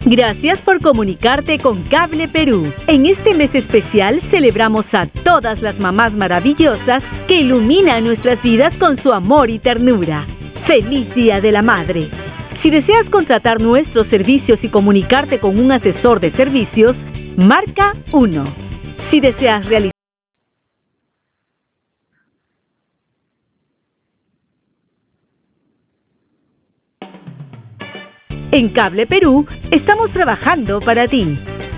Gracias por comunicarte con Cable Perú. En este mes especial celebramos a todas las mamás maravillosas que iluminan nuestras vidas con su amor y ternura. ¡Feliz Día de la Madre! Si deseas contratar nuestros servicios y comunicarte con un asesor de servicios, marca 1. Si deseas realizar en Cable Perú, estamos trabajando para ti.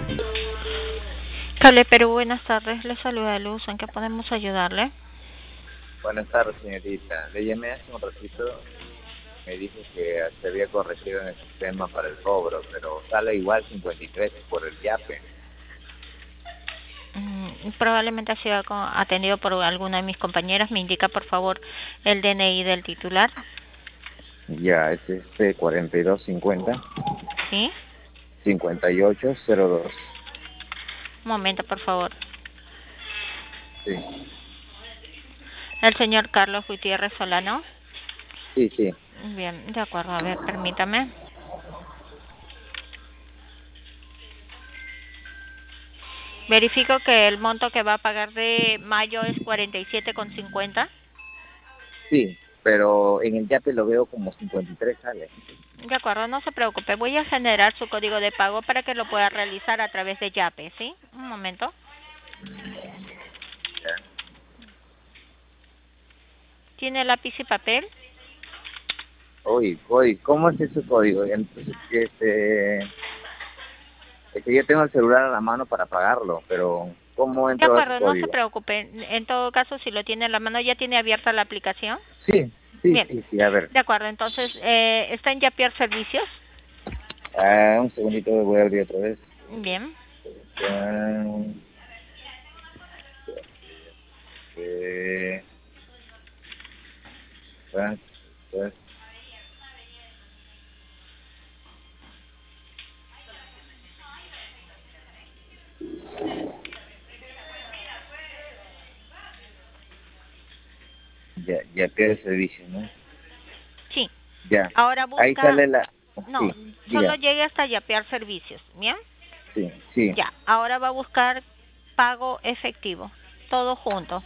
Cable Perú, buenas tardes. Le saluda Luz. ¿En qué podemos ayudarle? Buenas tardes, señorita. Le llamé hace un ratito. Me dijo que se había corregido en el sistema para el cobro, pero sale igual 53 por el YAPE. Probablemente ha sido atendido por alguna de mis compañeras. Me indica, por favor, el DNI del titular. Ya, es 4250. ¿Sí? 5802. Un momento, por favor. Sí. El señor Carlos Gutiérrez Solano. Sí, sí. Bien, de acuerdo. A ver, permítame. Verifico que el monto que va a pagar de mayo es 47,50. Sí, pero en el YAPE lo veo como 53 sale. De acuerdo, no se preocupe. Voy a generar su código de pago para que lo pueda realizar a través de YAPE, ¿sí? Un momento. Ya. ¿Tiene lápiz y papel? Oye, ¿cómo es ese código? Entonces, yo tengo el celular a la mano para pagarlo, pero ¿cómo De entro a ese acuerdo, no se código? preocupe. En todo caso, si lo tiene en la mano, ¿ya tiene abierta la aplicación? Sí, Bien. sí, a ver. De acuerdo, entonces, ¿está en Yapier Servicios? Un segundito, voy a abrir otra vez. Bien. Eh, ah, pues, ya pierde servicio, ¿no? Sí. Ya. Ahora Ahí busca... sale la... No, Sí, solo diga. llegue hasta Yapier Servicios, ¿bien? Sí. Ya, ahora va a buscar pago efectivo, todo junto.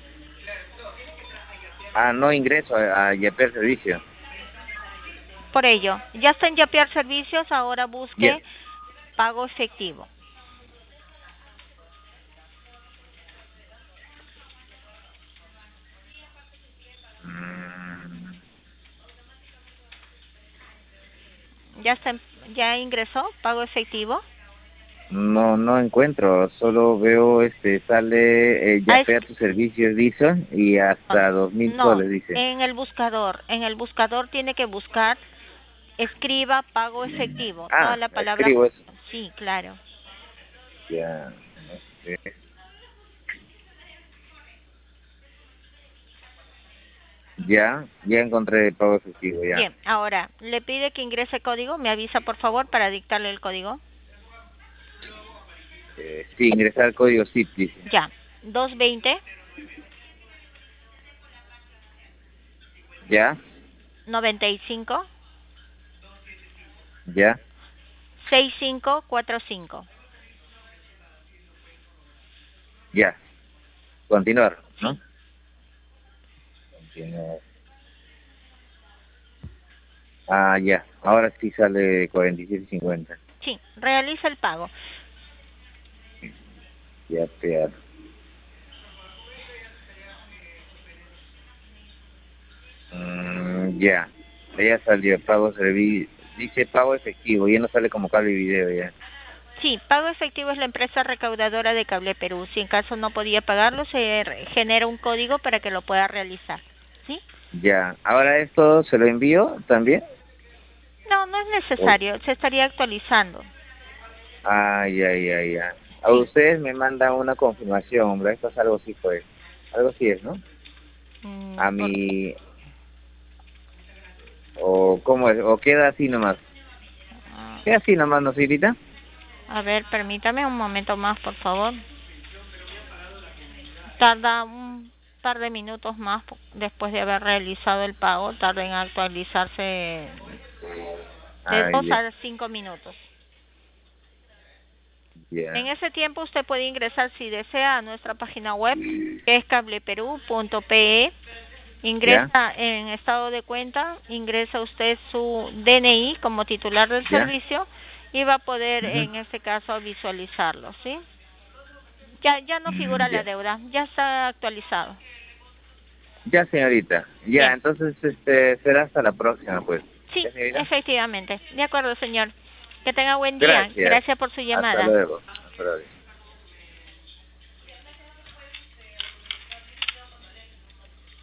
No ingreso a ya pierde servicio. Por ello, ya está en Yapier Servicios, ahora busque Ya. pago efectivo. Mm, ¿Ya ingresó pago efectivo? no encuentro, solo veo sale ya Es pierde tu servicio dice y hasta 2000 no, soles dice. en el buscador tiene que buscar, escriba pago efectivo, toda la palabra, Escribo eso. sí, claro. Ya, este, ya encontré el pago efectivo, ya. Bien, ahora, le pide que ingrese código, me avisa por favor para dictarle el código. Sí, ingresar el código SIP, dice. Ya, 220 Ya, 95 ya, 6545. ya. Continuar, Sí, ¿no? Continuar. Ya. Ahora sí sale 47.50. sí, realiza el pago. Ya, peor. Ya. Ya salió pago servicio. Dice pago efectivo. Ya no sale como cable y video ya. Sí, Pago Efectivo es la empresa recaudadora de Cable Perú. Si en caso no podía pagarlo, se genera un código para que lo pueda realizar. ¿Sí? Ya. Ahora esto se lo envío también. No, no es O- necesario. Se estaría actualizando. Ya. A Sí. ustedes me mandan una confirmación, hombre. Esto es algo así, pues. Algo así es, ¿no? A Por, mi... ¿O cómo es? ¿O queda así nomás? ah, ¿Queda así nomás, no, señorita? a ver, permítame un momento más, por favor. Tarda un par de minutos más después de haber realizado el pago. Tarda en actualizarse de 2 Ya. a 5 minutos. Ya. En ese tiempo usted puede ingresar, si desea, a nuestra página web, que es cableperú.pe. Ingresa en estado de cuenta, ingresa usted su DNI como titular del servicio y va a poder, en este caso, visualizarlo, ¿sí? Ya no figura la Ya. deuda, ya está actualizado. Ya, señorita. Ya, Bien. entonces será hasta la próxima, pues. Sí, ¿Ya, señorita? efectivamente. De acuerdo, señor. Que tenga buen día. Gracias. Gracias por su Hasta llamada. luego. Hasta luego.